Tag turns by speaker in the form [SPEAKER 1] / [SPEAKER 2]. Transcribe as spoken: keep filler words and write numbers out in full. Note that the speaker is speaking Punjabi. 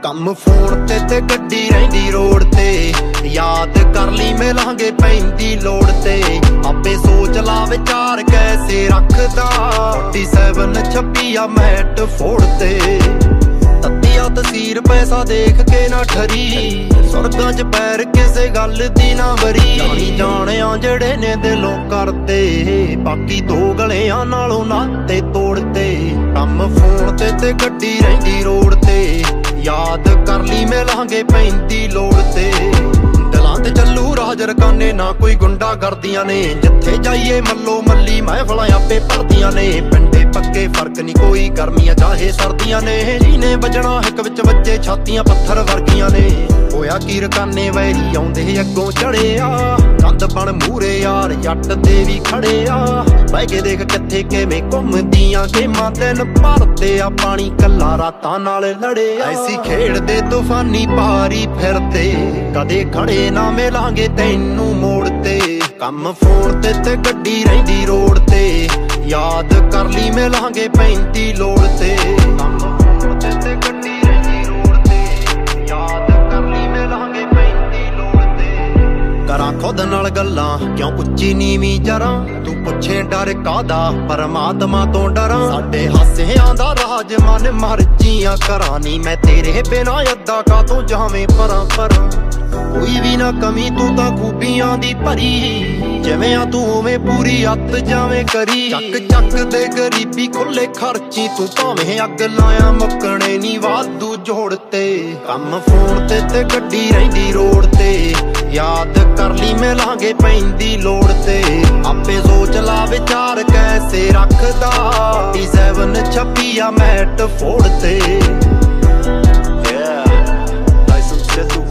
[SPEAKER 1] ਕੰਮ ਫੋਨ ਤੇ ਤੇ ਗੱਡੀ ਰਹਿੰਦੀ ਰੋਡ ਤੇ, ਯਾਦ ਕਰ ਲਈ ਮਿਲਾਂਗੇ ਪੈਂਦੀ ਲੋੜ ਤੇ। ਆਪੇ ਸੋਚ ਲਾ ਵਿਚਾਰ ਕੈਸੇ ਰੱਖਦਾ, ਸੈਂਤਾਲੀ ਛੱਬੀ ਆ ਮੈਟ ਫੋੜ ਤੇ। ਤੱਤੀਆ ਤਸੀਰ ਪੈਸਾ ਦੇਖ ਕੇ ਨਾ ਠਰੀ, ਸੁਰਗਾਂ ਚ ਪੈਰ ਕਿਸੇ ਗੱਲ ਦੀ ਨਾ ਵਰੀ। ਜਾਣੀ ਜਾਣਿਆ ਜਿਹੜੇ ਨੇ ਦਿਲੋਂ ਕਰਦੇ, ਬਾਕੀ ਦੋ ਗਲਿਆਂ ਨਾਲੋਂ ਨਾਤੇ ਤੋੜਤੇ। ਕੰਮ ਫੋਨ ਤੇ ਤੇ ਗੱਡੀ ਰਹਿੰਦੀ ਰੋਡ ਤੇ, ਯਾਦ ਕਰ ਲਈ ਮਿਲਾਂਗੇ ਪੈਂਦੀ ਲੋੜ ਤੇ। ਦਿਲਾਂ ਤੇ ਚੱਲੂ ਰਾਜ ਰਕਾਨੇ, ਨਾ ਕੋਈ ਗੁੰਡਾ ਕਰਦੀਆਂ ਨੇ। ਜਿੱਥੇ ਜਾਈਏ ਮੱਲੋ ਮੱਲੀ ਮਹਿਫਲਾਂ ਆਪੇ ਭਰਦੀਆਂ ਨੇ। ਪਿੰਡੇ ਪੱਕੇ ਫਰਕ ਨਹੀਂ ਕੋਈ, ਗਰਮੀਆਂ ਚਾਹੇ ਸਰਦੀਆਂ ਨੇ। ਜਿਹਨੇ ਵੱਜਣਾ ਹਿੱਕ ਵਿੱਚ ਵੱਜੇ, ਛਾਤੀਆਂ ਪੱਥਰ ਵਰਗੀਆਂ ਨੇ। ਹੋਇਆ ਕੀ ਰਕਾਨੇ ਵੈਰੀ ਆਉਂਦੇ ਅੱਗੋਂ ਚੜਿਆ, ਕੰਧ ਬਣ ਮੂਰੇ ਯਾਰ ਜੱਟ ਦੇ ਵੀ ਖੜੇ ਆ। ਬਹਿ ਕੇ ਦੇਖ ਕਿੱਥੇ ਕਿਵੇਂ ਘੁੰਮਦੀਆਂ ਗੇਮਾਂ, ਦਿਨ ਭਰਦੇ ਆ ਪਾਣੀ ਕੱਲਾ ਰਾਤਾਂ ਨਾਲ ਲੜਿਆ। ਐਸੀ ਖੇਡਦੇ ਤੂਫਾਨੀ ਪਾਰੀ ਫਿਰਦੇ, ਕਦੇ ਖੜੇ ਨਾ ਮਿਲਾਂਗੇ ਤੈਨੂੰ ਮੋੜ ਤੇ। ਕੰਮ ਫੋਨ ਤੇ ਤੇ ਗੱਡੀ ਰਹਿੰਦੀ ਰੋਡ ਤੇ, ਯਾਦ ਕਰ ਲਈ ਮਿਲਾਂਗੇ ਪੈਂਦੀ ਲੋੜ ਤੇ। ਕੰਮ ਫੋਨ ਤੇ ਤੇ ਗੱਡੀ ਰਹਿੰਦੀ ਰੋਡ ਤੇ, ਯਾਦ ਕਰ ਲਈ ਮਿਲਾਂਗੇ ਪੈਂਦੀ ਲੋੜ ਤੇ। ਕਰਾਂ ਖੁਦ ਨਾਲ ਗੱਲਾਂ ਕਿਉਂ ਉੱਚੀ ਨੀਵੀਂ ਜਰਾਂ, ਤੂੰ ਪੁੱਛੇ ਡਰ ਕਾਦਾ ਪਰਮਾਤਮਾ ਤੋਂ ਡਰਾਂ। ਸਾਡੇ ਹਾਸਿਆਂ ਦਾ ਰਾਜ ਮਨ ਮਰਜ਼ੀਆਂ ਕਰਾਂ ਨੀ, ਮੈਂ ਤੇਰੇ ਬਿਨਾਂ ਅੱਧਾ ਕਾਤੋਂ ਜਾਵੇਂ ਪਰਾਂ ਪਰਾਂ। ਕੋਈ ਵੀ ਨਾ ਕਮੀ ਤੂੰ ਤਾਂ ਖੂਬੀਆਂ ਦੀ ਭਰੀ, ਜਿਵੇਂ ਆ ਤੂੰ ਉਵੇਂ ਪੂਰੀ ਅੱਤ ਜਾਵੇਂ ਕਰੀ। ਚੱਕ ਚੱਕ ਦੇ ਗਰੀਬੀ ਖੁੱਲੇ ਖਰਚੀ, ਤੂੰ ਭਾਵੇਂ ਅੱਗ ਲਾਇਆ ਮੁੱਕਣੇ ਨੀ ਵਾਧੂ ਜੋੜ ਤੇ। ਕੰਮ ਫੋਨ ਤੇ ਤੇ ਗੱਡੀ ਰਹਿੰਦੀ ਰੋਡ ਤੇ, ਯਾਦ ਕਰ ਲਈ ਮਿਲਾਂਗੇ ਪੈਂਦੀ ਲੋੜ ਤੇ। ਆਪੇ ਸੋਚ ਲਾ ਵਿਚਾਰ ਕੈਸੇ ਰੱਖਦਾ, ਸੈਂਤਾਲੀ ਛੱਬੀ ਆ ਮੈਟ ਫੋੜ ਤੇ।